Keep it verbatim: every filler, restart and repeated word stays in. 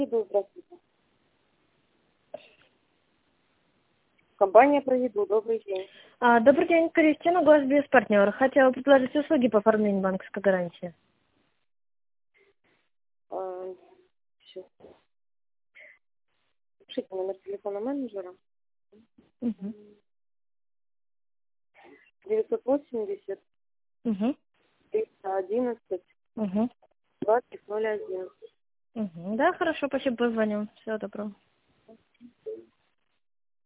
Еду, здравствуйте. Компания про еду. Добрый день. А, добрый день, Кристина, Госбиз партнер. Хотела предложить услуги по оформлению банковской гарантии. А, сейчас. Пишите номер телефона менеджера. Угу. девятьсот восемьдесят Угу. триста одиннадцать Угу. двадцать ноль один. Угу. Да, хорошо, спасибо, позвоню. Всего доброго.